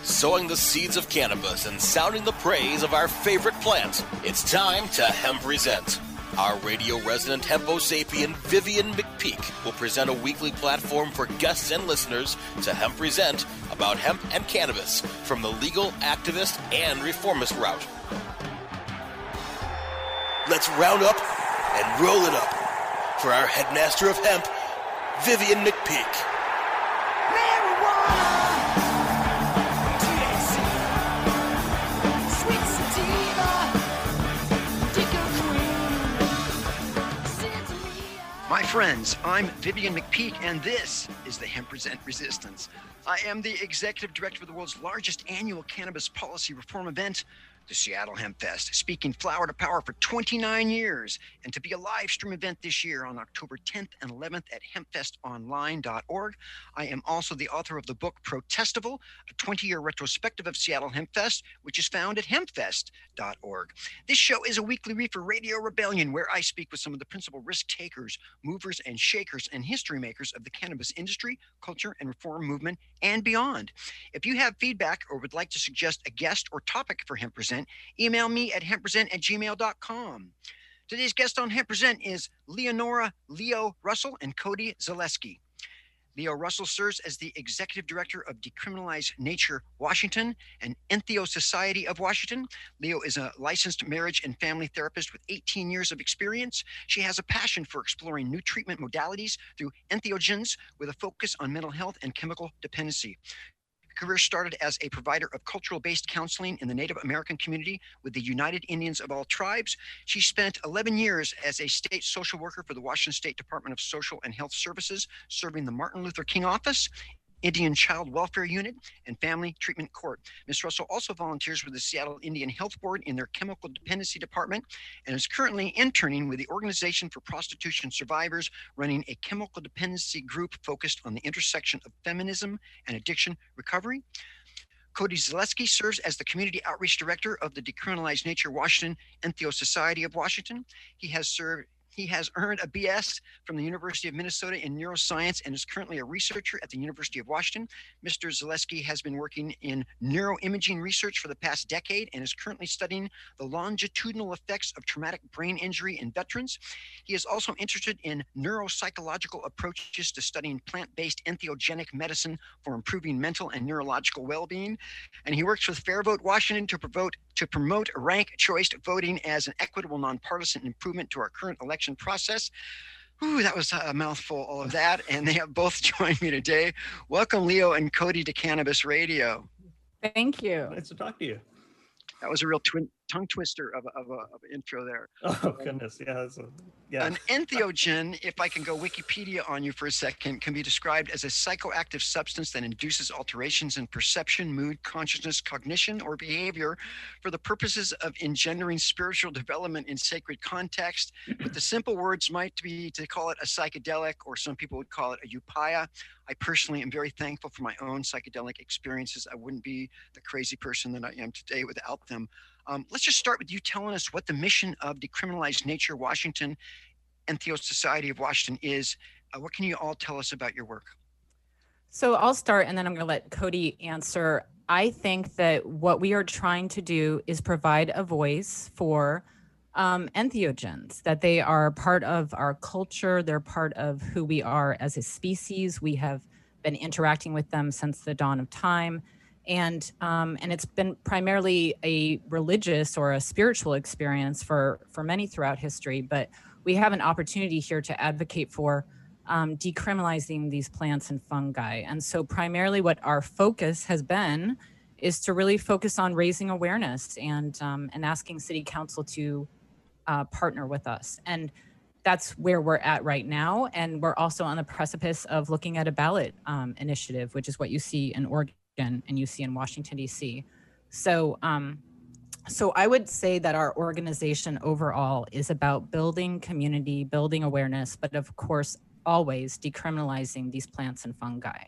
sowing the seeds of cannabis and sounding the praise of our favorite plant. It's time to Hemp Present. Our radio resident hempo sapien Vivian McPeak will present a weekly platform for guests and listeners to Hemp Present about hemp and cannabis from the legal, activist, and reformist route. Let's round up and roll it up for our headmaster of hemp, Vivian McPeak. My friends, I'm Vivian McPeak, and this is the Hemp Present Resistance. I am the executive director of the world's largest annual cannabis policy reform event, the Seattle Hemp Fest, speaking flower to power for 29 years, and to be a live stream event this year on October 10th and 11th at hempfestonline.org. I am also the author of the book Protestival, a 20-year retrospective of Seattle Hemp Fest, which is found at hempfest.org. This show is a weekly reefer radio rebellion where I speak with some of the principal risk takers, movers and shakers, and history makers of the cannabis industry, culture, and reform movement, and beyond. If you have feedback or would like to suggest a guest or topic for Hemp Present, email me at hemppresent@gmail.com. Today's guest on Hemp Present is Leonora Leo Russell and Cody Zaleski. Leo Russell serves as the executive director of Decriminalize Nature Washington and Entheo Society of Washington. Leo is a licensed marriage and family therapist with 18 years of experience. She has a passion for exploring new treatment modalities through entheogens with a focus on mental health and chemical dependency. Her career started as a provider of cultural-based counseling in the Native American community with the United Indians of All Tribes. She spent 11 years as a state social worker for the Washington State Department of Social and Health Services, serving the Martin Luther King Office, Indian Child Welfare Unit, and Family Treatment Court. Ms. Russell also volunteers with the Seattle Indian Health Board in their Chemical Dependency Department and is currently interning with the Organization for Prostitution Survivors, running a chemical dependency group focused on the intersection of feminism and addiction recovery. Cody Zaleski serves as the Community Outreach Director of the Decriminalize Nature Washington Entheo Society of Washington. He has earned a BS from the University of Minnesota in neuroscience and is currently a researcher at the University of Washington. Mr. Zaleski has been working in neuroimaging research for the past decade and is currently studying the longitudinal effects of traumatic brain injury in veterans. He is also interested in neuropsychological approaches to studying plant-based entheogenic medicine for improving mental and neurological well-being. And he works with Fair Vote Washington to promote ranked choice voting as an equitable, nonpartisan improvement to our current election process. Ooh, that was a mouthful, all of that. And they have both joined me today. Welcome, Leo and Cody, to Cannabis Radio. Thank you. Nice to talk to you. That was a real tongue twister of an intro there. Oh, goodness. Yeah. An entheogen, if I can go Wikipedia on you for a second, can be described as a psychoactive substance that induces alterations in perception, mood, consciousness, cognition, or behavior for the purposes of engendering spiritual development in sacred context. But the simple words might be to call it a psychedelic, or some people would call it a upaya. I personally am very thankful for my own psychedelic experiences. I wouldn't be the crazy person that I am today without them. Let's just start with you telling us what the mission of Decriminalize Nature Washington Entheo Society of Washington is. What can you all tell us about your work? So I'll start and then I'm going to let Cody answer. I think that what we are trying to do is provide a voice for entheogens, that they are part of our culture. They're part of who we are as a species. We have been interacting with them since the dawn of time. And it's been primarily a religious or a spiritual experience for many throughout history. But we have an opportunity here to advocate for decriminalizing these plants and fungi. And so primarily what our focus has been is to really focus on raising awareness and asking City Council to partner with us. And that's where we're at right now. And we're also on the precipice of looking at a ballot initiative, which is what you see in Oregon and you see in Washington, D.C. So I would say that our organization overall is about building community, building awareness, but of course, always decriminalizing these plants and fungi.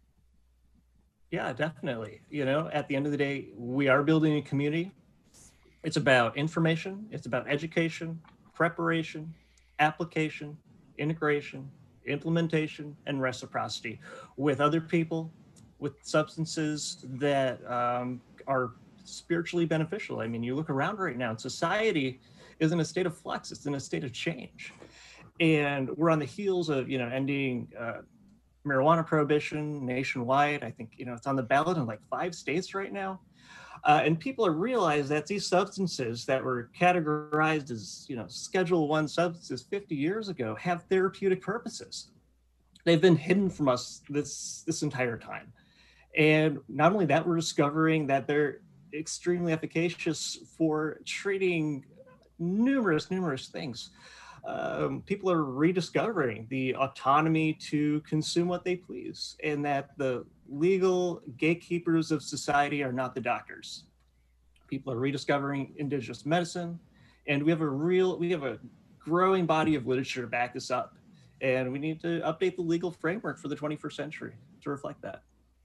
Yeah, definitely. You know, at the end of the day, we are building a community. It's about information, it's about education, preparation, application, integration, implementation, and reciprocity with other people with substances that are spiritually beneficial. I mean, you look around right now, and society is in a state of flux. It's in a state of change. And we're on the heels of, ending marijuana prohibition nationwide. I think, it's on the ballot in like 5 states right now. And people are realizing that these substances that were categorized as, Schedule I substances 50 years ago have therapeutic purposes. They've been hidden from us this entire time. And not only that, we're discovering that they're extremely efficacious for treating numerous things. People are rediscovering the autonomy to consume what they please, and that the legal gatekeepers of society are not the doctors. People are rediscovering indigenous medicine, and we have a growing body of literature to back this up. And we need to update the legal framework for the 21st century to reflect that.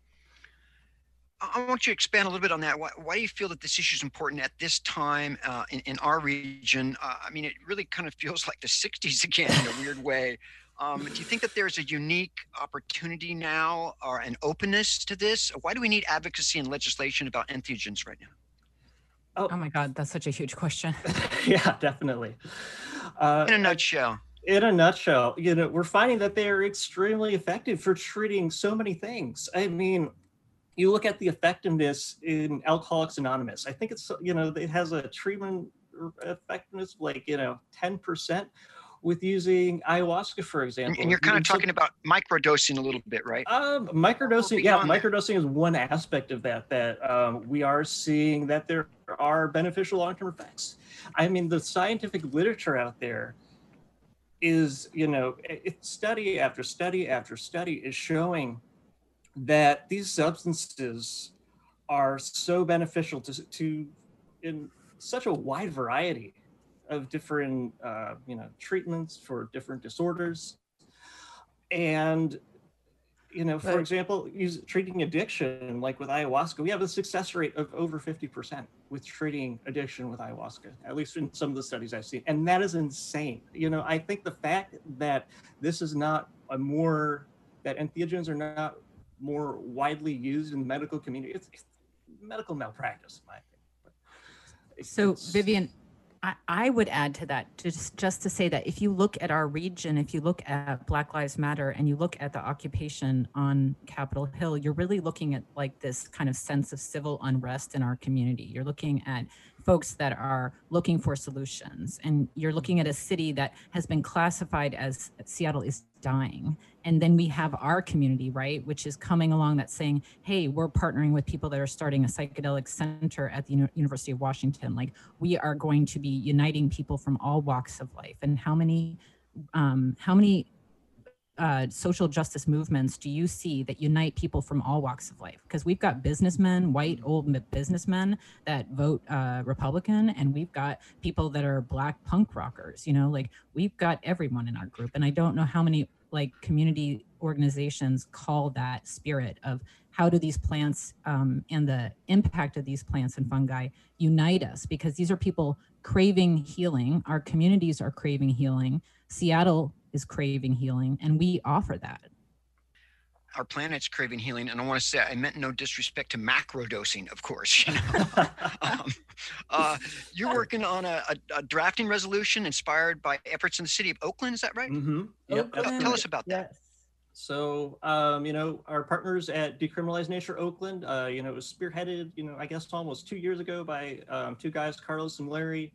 I want you to expand a little bit on that. Why do you feel that this issue is important at this time in our region? I mean, it really kind of feels like the 60s again in a weird way. Do you think that there's a unique opportunity now or an openness to this? Why do we need advocacy and legislation about entheogens right now? Oh my God, that's such a huge question. Yeah, definitely. In a nutshell. We're finding that they're extremely effective for treating so many things. I mean, you look at the effectiveness in Alcoholics Anonymous. I think it's, it has a treatment effectiveness of like, 10% with using ayahuasca, for example. And you're kind of talking about microdosing a little bit, right? Microdosing is one aspect of that we are seeing that there are beneficial long-term effects. I mean, the scientific literature out there is, study after study after study is showing that these substances are so beneficial to in such a wide variety of different treatments for different disorders. And for example, treating addiction, like with ayahuasca, we have a success rate of over 50% with treating addiction with ayahuasca, at least in some of the studies I've seen. And that is insane. I think the fact that this is not that entheogens are not more widely used in the medical community, it's medical malpractice, in my opinion. So Vivian, I would add to that, just to say that if you look at our region, if you look at Black Lives Matter and you look at the occupation on Capitol Hill, you're really looking at like this kind of sense of civil unrest in our community. You're looking at folks that are looking for solutions, and you're looking at a city that has been classified as Seattle is dying. And then we have our community, right, which is coming along that's saying, hey, we're partnering with people that are starting a psychedelic center at the University of Washington. Like, we are going to be uniting people from all walks of life. And how many social justice movements do you see that unite people from all walks of life? Because we've got businessmen, white old businessmen that vote Republican, and we've got people that are Black punk rockers. Like, we've got everyone in our group. And I don't know how many like community organizations call that spirit of how do these plants and the impact of these plants and fungi unite us, because these are people craving healing. Our communities are craving healing. Seattle is craving healing, and we offer that. Our planet's craving healing, and I want to say I meant no disrespect to macrodosing, of course. You're working on a drafting resolution inspired by efforts in the city of Oakland. Is that right? Mm-hmm. Yep. Tell us about that. Yes. So, our partners at Decriminalize Nature Oakland, it was spearheaded, I guess almost 2 years ago by 2 guys, Carlos and Larry.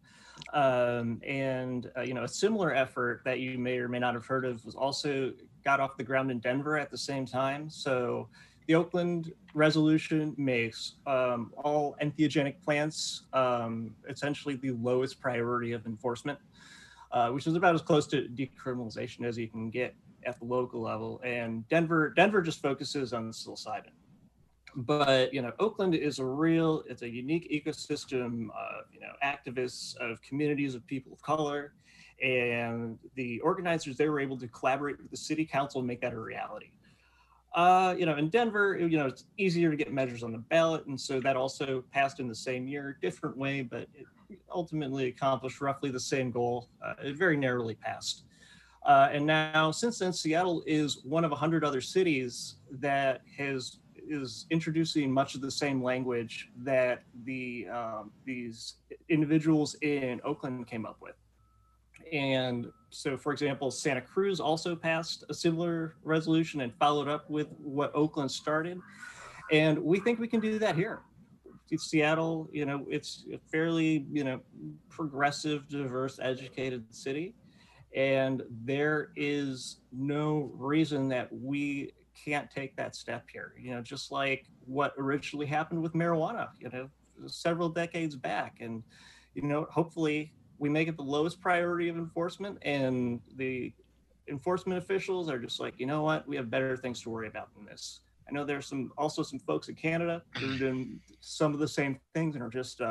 A similar effort that you may or may not have heard of was also got off the ground in Denver at the same time. So the Oakland resolution makes all entheogenic plants essentially the lowest priority of enforcement, which is about as close to decriminalization as you can get at the local level. And Denver just focuses on psilocybin. But Oakland is it's a unique ecosystem of activists, of communities of people of color, and the organizers, they were able to collaborate with the city council and make that a reality. In Denver, it's easier to get measures on the ballot, and so that also passed in the same year, different way, but it ultimately accomplished roughly the same goal. It very narrowly passed. And now, since then, Seattle is one of 100 other cities that has is introducing much of the same language that these individuals in Oakland came up with. And so, for example, Santa Cruz also passed a similar resolution and followed up with what Oakland started. And we think we can do that here. Seattle, it's a fairly, progressive, diverse, educated city. And there is no reason that we can't take that step here, just like what originally happened with marijuana, several decades back. And, hopefully we make it the lowest priority of enforcement, and the enforcement officials are just like, you know what, we have better things to worry about than this. I know there's also some folks in Canada who are doing some of the same things and are just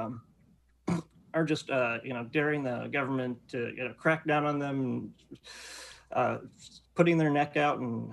daring the government to crack down on them, and putting their neck out and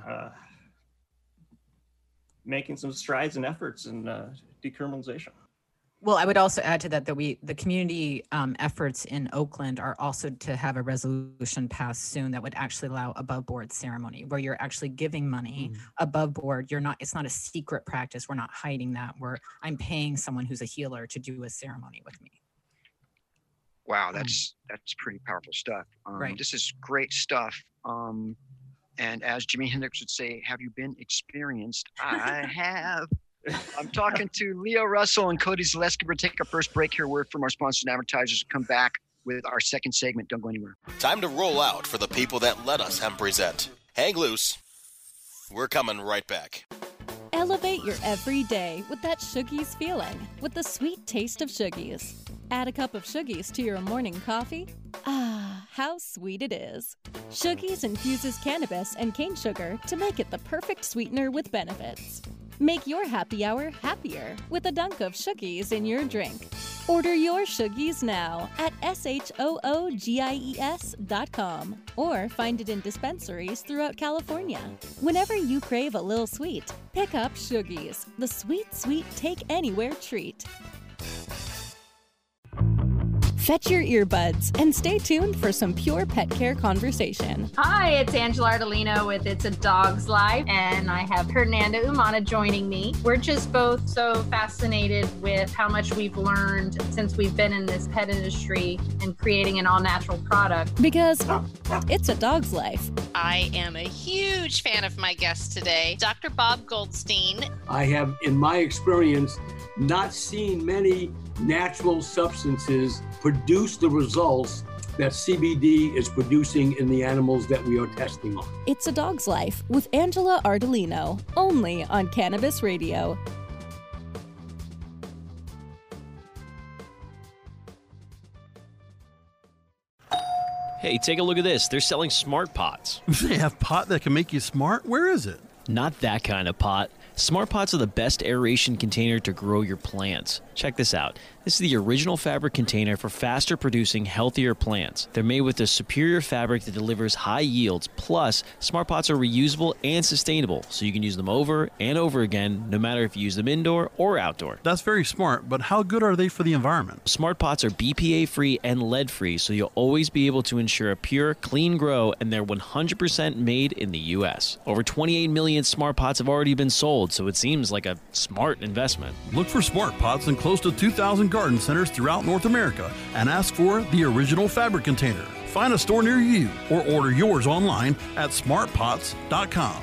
making some strides and efforts in decriminalization. Well, I would also add to that the community efforts in Oakland are also to have a resolution passed soon that would actually allow above board ceremony, where you're actually giving money above board. It's not a secret practice. We're not hiding that. I'm paying someone who's a healer to do a ceremony with me. Wow, that's pretty powerful stuff. Right. This is great stuff. And as Jimi Hendrix would say, have you been experienced? I have. I'm talking to Leo Russell and Cody Zaleski. We're going to take our first break here. Word from our sponsors and advertisers. Come back with our second segment. Don't go anywhere. Time to roll out for the people that let us hemp present. Hang loose. We're coming right back. Elevate your everyday with that Shoogies feeling, with the sweet taste of Shoogies. Add a cup of Shoogies to your morning coffee. Ah, how sweet it is. Shoogies infuses cannabis and cane sugar to make it the perfect sweetener with benefits. Make your happy hour happier with a dunk of Shoogies in your drink. Order your Shoogies now at shoogies.com or find it in dispensaries throughout California. Whenever you crave a little sweet, pick up Shoogies, the sweet, sweet take anywhere treat. Fetch your earbuds and stay tuned for some pure pet care conversation. Hi, it's Angela Ardolino with It's a Dog's Life, and I have Hernanda Umana joining me. We're just both so fascinated with how much we've learned since we've been in this pet industry and creating an all-natural product. Because it's a dog's life. I am a huge fan of my guest today, Dr. Bob Goldstein. I have, in my experience, not seen many natural substances produce the results that CBD is producing in the animals that we are testing on. It's a Dog's Life with Angela Ardolino, only on Cannabis Radio. Hey, take a look at this. They're selling smart pots. They have pot that can make you smart? Where is it? Not that kind of pot. Smart pots are the best aeration container to grow your plants. Check this out. This is the original fabric container for faster producing, healthier plants. They're made with a superior fabric that delivers high yields. Plus, smart pots are reusable and sustainable, so you can use them over and over again, no matter if you use them indoor or outdoor. That's very smart, but how good are they for the environment? Smart pots are BPA-free and lead-free, so you'll always be able to ensure a pure, clean grow, and they're 100% made in the U.S. Over 28 million smart pots have already been sold, so it seems like a smart investment. Look for smart pots in close to 2,000 garden centers throughout North America and ask for the original fabric container. Find a store near you or order yours online at smartpots.com.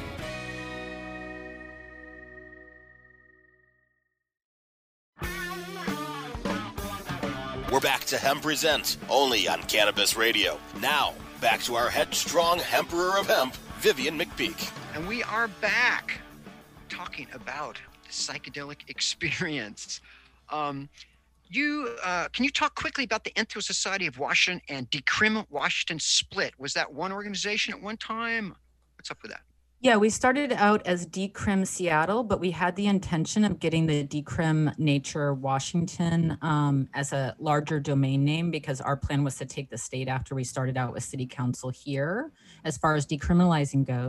We're back to Hemp Present, only on Cannabis Radio. Now, back to our headstrong Emperor of Hemp, Vivian McPeak. And we are back talking about the psychedelic experience. Can you talk quickly about the Entheogen Society of Washington and Decrim Washington split? Was that one organization at one time? What's up with that? Yeah, we started out as Decrim Seattle, but we had the intention of getting the Decrim Nature Washington as a larger domain name, because our plan was to take the state after we started out with city council here as far as decriminalizing goes.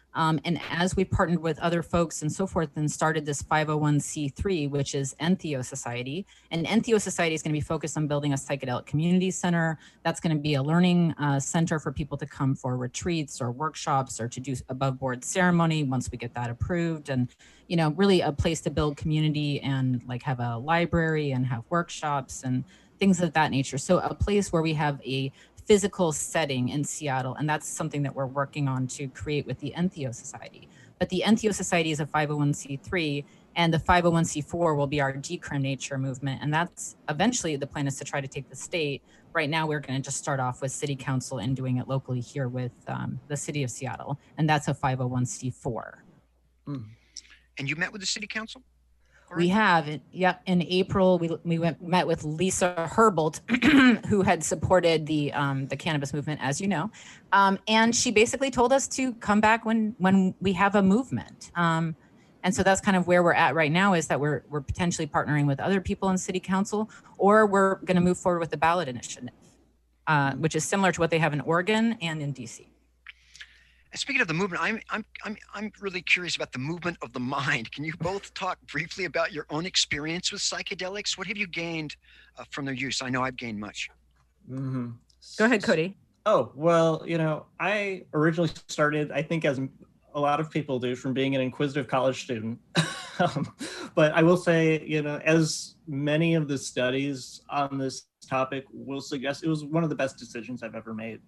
And as we partnered with other folks and so forth and started this 501c3, which is Entheo Society. And Entheo Society is going to be focused on building a psychedelic community center. That's going to be a learning center for people to come for retreats or workshops or to do above board ceremony once we get that approved. And, really a place to build community and like have a library and have workshops and things of that nature. So a place where we have a physical setting in Seattle. And that's something that we're working on to create with the Entheo Society. But the Entheo Society is a 501c3, and the 501c4 will be our Decrim Nature movement. And that's eventually the plan is to try to take the state. Right now, we're going to just start off with city council and doing it locally here with the city of Seattle. And that's a 501c4. And you met with the city council? We have, in April, we met with Lisa Herbold, who had supported the cannabis movement, as you know, and she basically told us to come back when we have a movement. And so that's kind of where we're at right now, is that we're potentially partnering with other people in city council, or we're going to move forward with the ballot initiative, which is similar to what they have in Oregon and in DC. Speaking of the movement, I'm really curious about the movement of the mind. Can you both talk briefly about your own experience with psychedelics? What have you gained from their use? I know I've gained much. Mm-hmm. Go ahead, Cody. Oh, well, I originally started, I think as a lot of people do, from being an inquisitive college student. But I will say, as many of the studies on this topic will suggest, it was one of the best decisions I've ever made.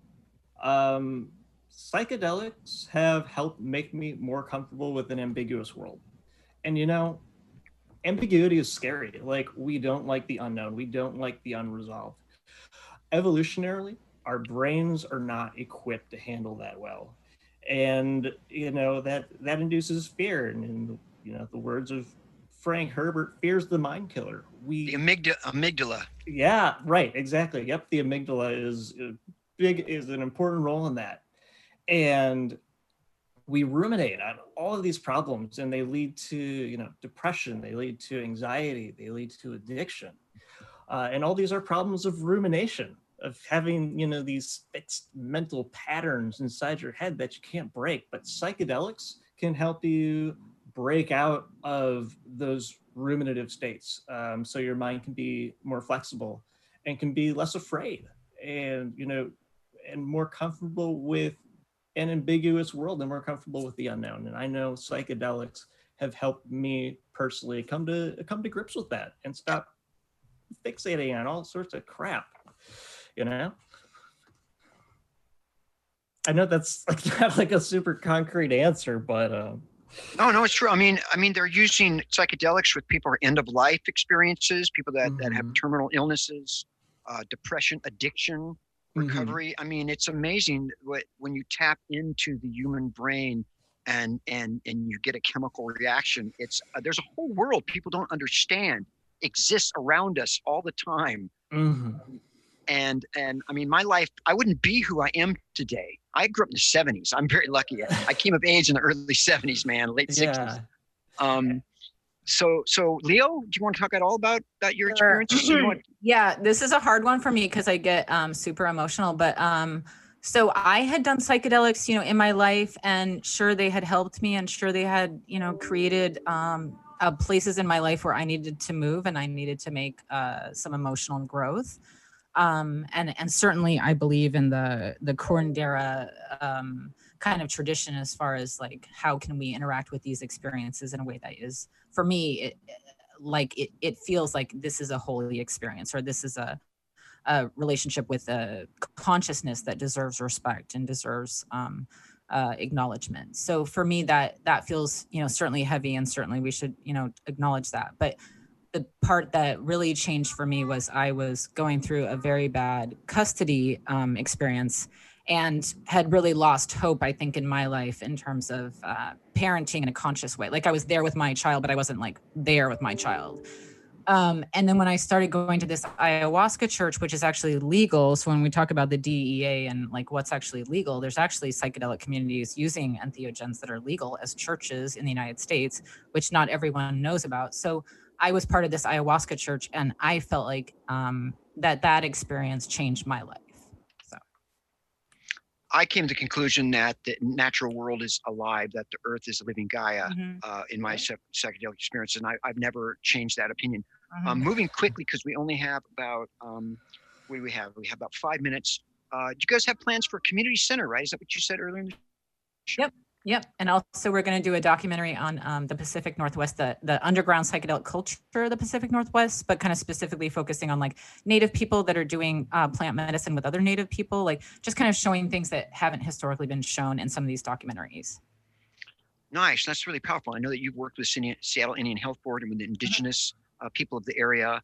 Psychedelics have helped make me more comfortable with an ambiguous world. And ambiguity is scary. Like, we don't like the unknown. We don't like the unresolved. Evolutionarily, our brains are not equipped to handle that well. And, that induces fear. And in, the words of Frank Herbert, fear's the mind killer. The amygdala. Yeah, right, exactly. Yep, the amygdala is an important role in that. And we ruminate on all of these problems, and they lead to, depression, they lead to anxiety, they lead to addiction. And all these are problems of rumination, of having, these fixed mental patterns inside your head that you can't break. But psychedelics can help you break out of those ruminative states. So your mind can be more flexible and can be less afraid and, and more comfortable with an ambiguous world and more comfortable with the unknown. And I know psychedelics have helped me personally come to grips with that and stop fixating on all sorts of crap. I know that's not like a super concrete answer, but no, it's true. I mean, they're using psychedelics with people who are end of life experiences, people that have terminal illnesses, depression, addiction, recovery. I mean, it's amazing when you tap into the human brain and you get a chemical reaction. It's there's a whole world people don't understand exists around us all the time. And I mean, my life, I wouldn't be who I am today. I grew up in the 70s. I'm very lucky. I came of age in the early 70s, man, late 60s. So Leo, do you want to talk at all about your experiences? Yeah, this is a hard one for me because I get super emotional. But so I had done psychedelics, in my life, and sure, they had helped me, and sure, they had, created places in my life where I needed to move and I needed to make some emotional growth. And certainly I believe in the curandera kind of tradition as far as like, how can we interact with these experiences in a way that is, for me, it feels like this is a holy experience, or this is a relationship with a consciousness that deserves respect and deserves acknowledgement. So for me, that feels, certainly heavy, and certainly we should, acknowledge that. But the part that really changed for me was I was going through a very bad custody experience, and had really lost hope, I think, in my life in terms of parenting in a conscious way. Like, I was there with my child, but I wasn't like there with my child. And then when I started going to this ayahuasca church, which is actually legal. So when we talk about the DEA and like what's actually legal, there's actually psychedelic communities using entheogens that are legal as churches in the United States, which not everyone knows about. So I was part of this ayahuasca church, and I felt like that experience changed my life. So I came to the conclusion that the natural world is alive, that the earth is a living Gaia in my psychedelic experience. And I've never changed that opinion. Moving quickly, because we only have about, what do we have? We have about 5 minutes. Do you guys have plans for a community center, right? Is that what you said earlier in the show? Yep. And also we're going to do a documentary on the Pacific Northwest, the underground psychedelic culture of the Pacific Northwest, but kind of specifically focusing on like Native people that are doing plant medicine with other Native people, like just kind of showing things that haven't historically been shown in some of these documentaries. Nice. That's really powerful. I know that you've worked with Seattle Indian Health Board and with the indigenous people of the area.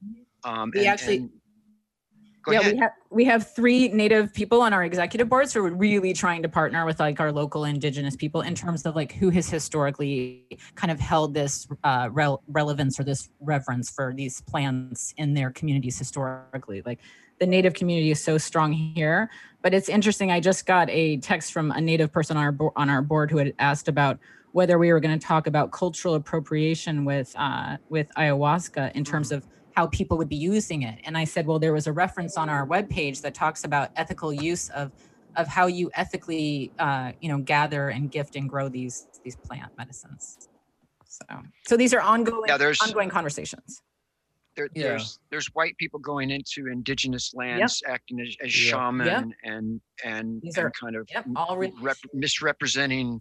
We have 3 Native people on our executive board, so we're really trying to partner with like our local indigenous people in terms of like who has historically kind of held this relevance or this reverence for these plants in their communities historically. Like the Native community is so strong here, but it's interesting. I just got a text from a Native person on our board who had asked about whether we were going to talk about cultural appropriation with ayahuasca in terms of how people would be using it. And I said, well, there was a reference on our webpage that talks about ethical use of how you ethically, gather and gift and grow these plant medicines. So these are ongoing conversations. There's white people going into indigenous lands, acting as shaman and kind of misrepresenting,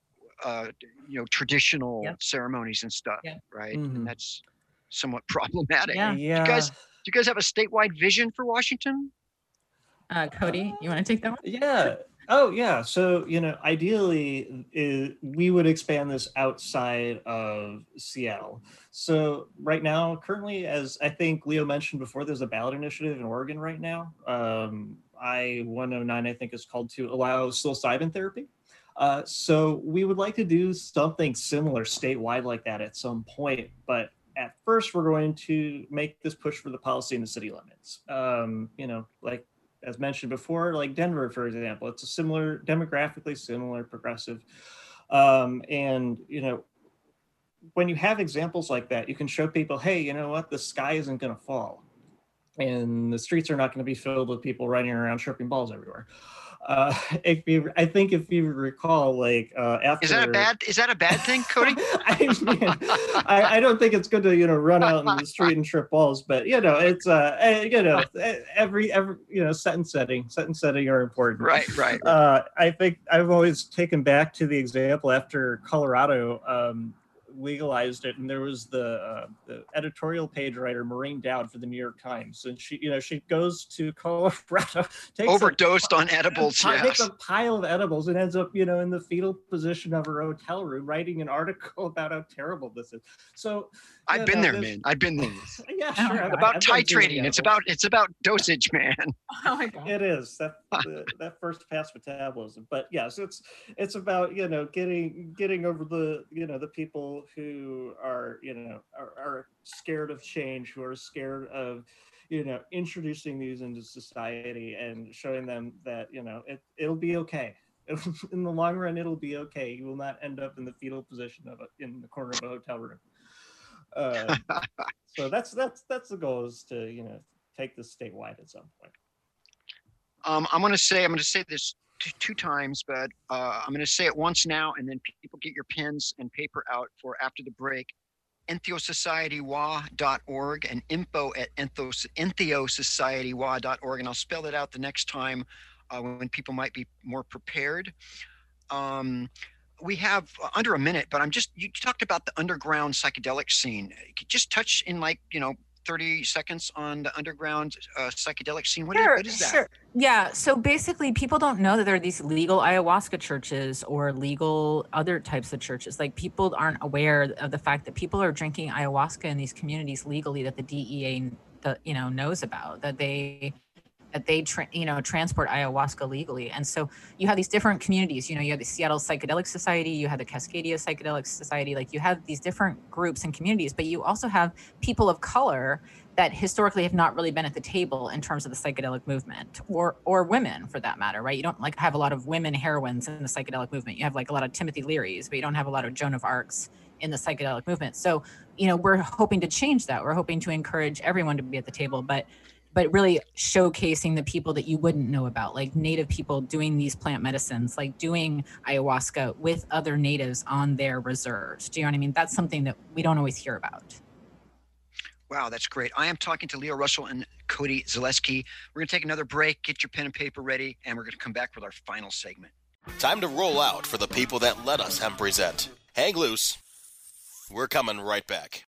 traditional ceremonies and stuff, right? Mm-hmm. And that's somewhat problematic. Yeah. Do you guys have a statewide vision for Washington? Cody, you want to take that one? Yeah. Oh, yeah. So, ideally, we would expand this outside of Seattle. So right now, currently, as I think Leo mentioned before, there's a ballot initiative in Oregon right now. I-109, I think, is called to allow psilocybin therapy. So we would like to do something similar statewide like that at some point. But at first, we're going to make this push for the policy in the city limits. Like as mentioned before, like Denver, for example, it's a similar, demographically similar, progressive. And when you have examples like that, you can show people, hey, you know what, the sky isn't going to fall. And the streets are not going to be filled with people running around tripping balls everywhere. If you recall, like after, is that a bad thing, Cody? I don't think it's good to run out in the street and trip balls, but it's every set and setting are important. Right. I think I've always taken back to the example after Colorado legalized it, and there was the editorial page writer Maureen Dowd for the New York Times, and she goes to Colorado, overdosed on edibles, takes a pile of edibles, and ends up in the fetal position of her hotel room writing an article about how terrible this is. So I've been there, man. I've been there. Yeah, sure. About titrating. It's about dosage, man. Oh my God. It is that first pass metabolism. But yes, it's about getting over the people who are are scared of change, who are scared of introducing these into society and showing them that it'll be okay. In the long run, it'll be okay. You will not end up in the fetal position in the corner of a hotel room. So that's the goal, is to take this statewide at some point. I'm going to say this two times, but I'm going to say it once now, and then people get your pens and paper out for after the break. entheosocietywa.org and info@entheosocietywa.org, and I'll spell that out the next time when people might be more prepared. We have under a minute, but you talked about the underground psychedelic scene. Could you just touch in 30 seconds on the underground psychedelic scene? What is that? Sure. Yeah. So basically, people don't know that there are these legal ayahuasca churches or legal other types of churches. Like, people aren't aware of the fact that people are drinking ayahuasca in these communities legally, that the DEA knows about, that they transport ayahuasca legally. And so you have these different communities. You have the Seattle Psychedelic Society, you have the Cascadia Psychedelic Society, like you have these different groups and communities, but you also have people of color that historically have not really been at the table in terms of the psychedelic movement, or women for that matter, right? You don't have a lot of women heroines in the psychedelic movement. You have a lot of Timothy Learys, but you don't have a lot of Joan of Arcs in the psychedelic movement. So, we're hoping to change that. We're hoping to encourage everyone to be at the table, but but really showcasing the people that you wouldn't know about, like Native people doing these plant medicines, like doing ayahuasca with other natives on their reserves. Do you know what I mean? That's something that we don't always hear about. Wow, that's great. I am talking to Leo Russell and Cody Zaleski. We're going to take another break, get your pen and paper ready, and we're going to come back with our final segment. Time to roll out for the people that let us hemp present. Hang loose. We're coming right back.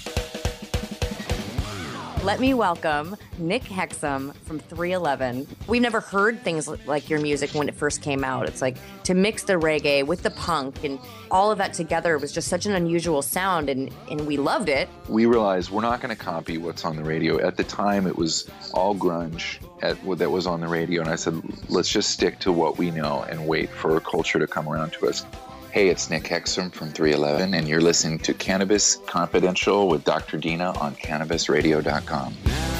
Let me welcome Nick Hexum from 311. We've never heard things like your music when it first came out. It's like to mix the reggae with the punk and all of that together was just such an unusual sound, and we loved it. We realized we're not going to copy what's on the radio. At the time, it was all grunge that was on the radio, and I said, let's just stick to what we know and wait for a culture to come around to us. Hey, it's Nick Hexum from 311, and you're listening to Cannabis Confidential with Dr. Dina on CannabisRadio.com.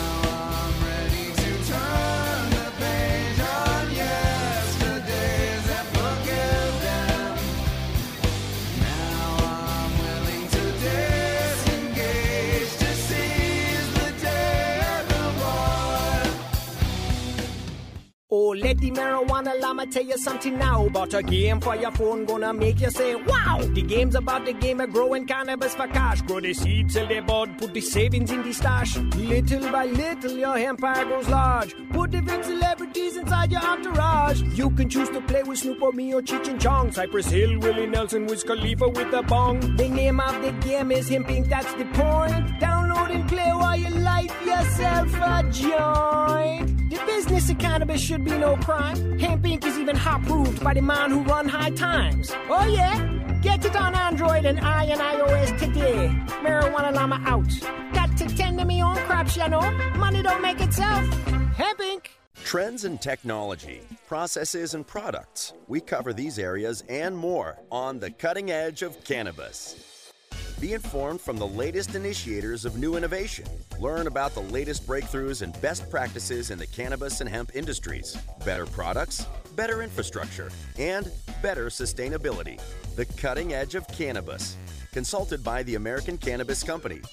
Oh, let the marijuana llama tell you something now about a game for your phone gonna make you say, wow! The game's about the game of growing cannabis for cash. Grow the seed, sell the bud, put the savings in the stash. Little by little, your empire grows large. Put different celebrities inside your entourage. You can choose to play with Snoop or me or Cheech and Chong. Cypress Hill, Willie Nelson, Wiz Khalifa with the bong. The name of the game is Hemp Inc., that's the point. Download and play while you light yourself a joint. The business of cannabis should be no crime. Hemp Inc. is even hot-proofed by the man who run High Times. Oh yeah? Get it on Android and iOS today. Marijuana llama out. Got to tend to me own crops, you know. Money don't make itself. Hemp Inc. Trends in technology, processes, and products. We cover these areas and more on the cutting edge of cannabis. Be informed from the latest initiators of new innovation. Learn about the latest breakthroughs and best practices in the cannabis and hemp industries. Better products, better infrastructure, and better sustainability. The cutting edge of cannabis. Consulted by the American Cannabis Company.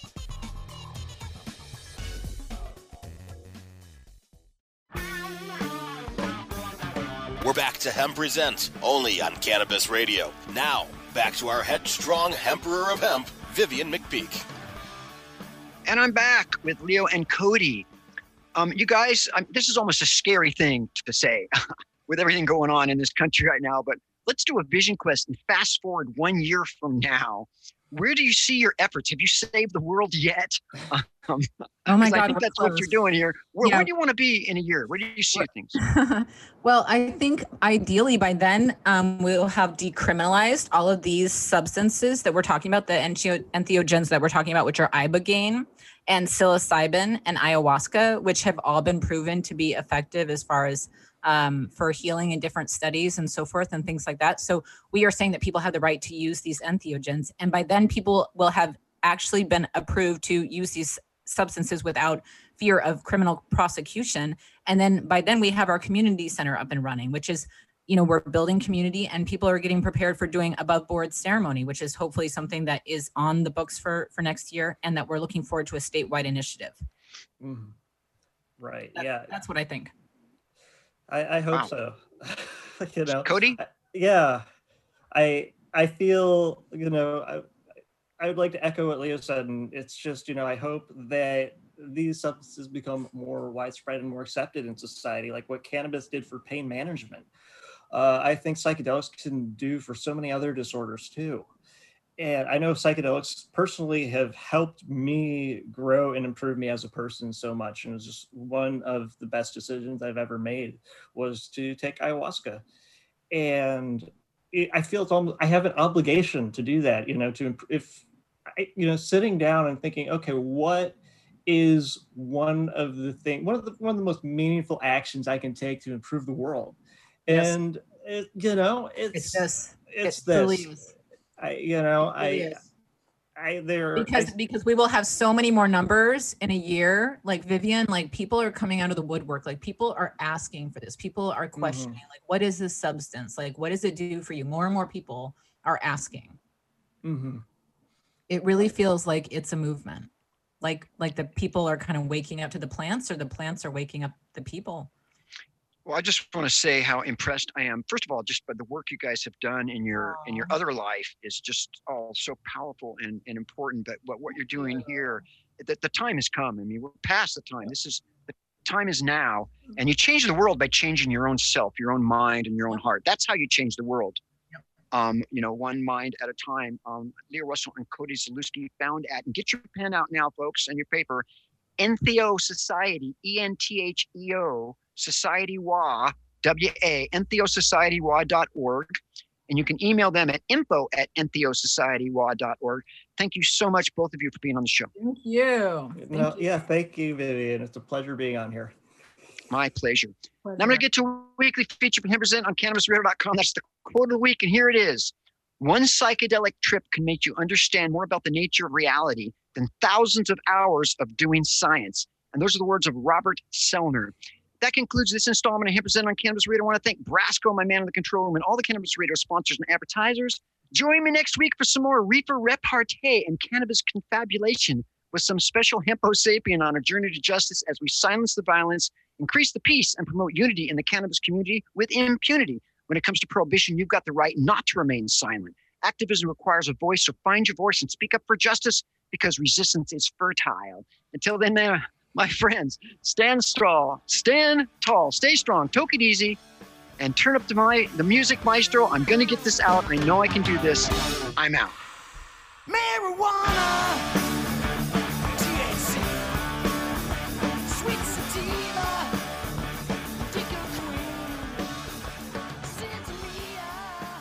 We're back to Hemp Present, only on Cannabis Radio. Now, back to our headstrong Emperor of Hemp, Vivian McPeak. And I'm back with Leo and Cody. You guys, this is almost a scary thing to say with everything going on in this country right now, but let's do a vision quest and fast forward 1 year from now. Where do you see your efforts? Have you saved the world yet? Oh my God, I think that's what you're doing here. Where do you want to be in a year? Where do you see things? Well, I think ideally by then we'll have decriminalized all of these substances that we're talking about, the entheogens that we're talking about, which are ibogaine and psilocybin and ayahuasca, which have all been proven to be effective as far as for healing in different studies and so forth and things like that. So we are saying that people have the right to use these entheogens. And by then people will have actually been approved to use these substances without fear of criminal prosecution. And then by then we have our community center up and running, which is, we're building community and people are getting prepared for doing above board ceremony, which is hopefully something that is on the books for next year and that we're looking forward to a statewide initiative. Mm-hmm. Right. That's what I think. I hope so. Cody? I feel, I would like to echo what Leo said, and it's just, I hope that these substances become more widespread and more accepted in society, like what cannabis did for pain management. I think psychedelics can do for so many other disorders too. And I know psychedelics personally have helped me grow and improve me as a person so much. And it was just one of the best decisions I've ever made was to take ayahuasca. And I feel I have an obligation to do that, sitting down and thinking, okay, what is one of the most meaningful actions I can take to improve the world? And it's this. Because we will have so many more numbers in a year, like Vivian, like people are coming out of the woodwork, like people are asking for this, people are questioning, like, what is this substance? Like, what does it do for you? More and more people are asking. It really feels like it's a movement. Like the people are kind of waking up to the plants, or the plants are waking up the people? Well, I just want to say how impressed I am. First of all, just by the work you guys have done in your other life is just all so powerful and important. But what you're doing here, that the time has come. I mean, we're past the time. The time is now, and you change the world by changing your own self, your own mind, and your own heart. That's how you change the world. One mind at a time. Leah Russell and Cody Zalewski found at, and get your pen out now, folks, and your paper, Entheo Society, ENTHEO Society WA, WA, entheosocietywa.org. And you can email them at info@entheosocietywa.org. Thank you so much, both of you, for being on the show. Thank you. Thank you, Vivian. It's a pleasure being on here. My pleasure. Now I'm going to get to a weekly feature from HempResent on CannabisRadio.com. That's the quote of the week, and here it is. One psychedelic trip can make you understand more about the nature of reality than thousands of hours of doing science. And those are the words of Robert Sellner. That concludes this installment of HempResent on Cannabis Radio. I want to thank Brasco, my man in the control room, and all the Cannabis Radio sponsors and advertisers. Join me next week for some more reefer repartee and cannabis confabulation with some special Hempo Sapien on a journey to justice as we silence the violence, increase the peace, and promote unity in the cannabis community with impunity. When it comes to prohibition, you've got the right not to remain silent. Activism requires a voice, so find your voice and speak up for justice, because resistance is fertile. Until then, my friends, stand tall, stay strong, take it easy, and turn up the music, maestro. I'm going to get this out. I know I can do this. I'm out. Marijuana, THC, sweet sativa, Deacon Queen, Santeria.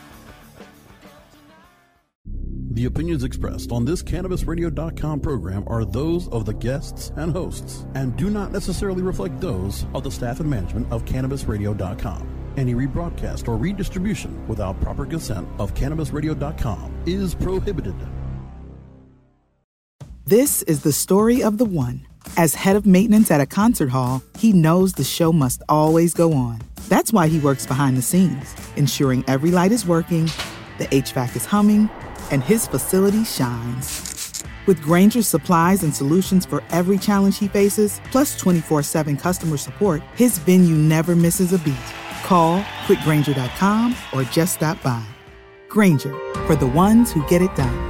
The opinions expressed on this CannabisRadio.com program are those of the guests and hosts and do not necessarily reflect those of the staff and management of CannabisRadio.com. Any rebroadcast or redistribution without proper consent of CannabisRadio.com is prohibited. This is the story of the one. As head of maintenance at a concert hall, he knows the show must always go on. That's why he works behind the scenes, ensuring every light is working, the HVAC is humming, and his facility shines. With Grainger's supplies and solutions for every challenge he faces, plus 24/7 customer support, his venue never misses a beat. Call quickgrainger.com or just stop by. Grainger, for the ones who get it done.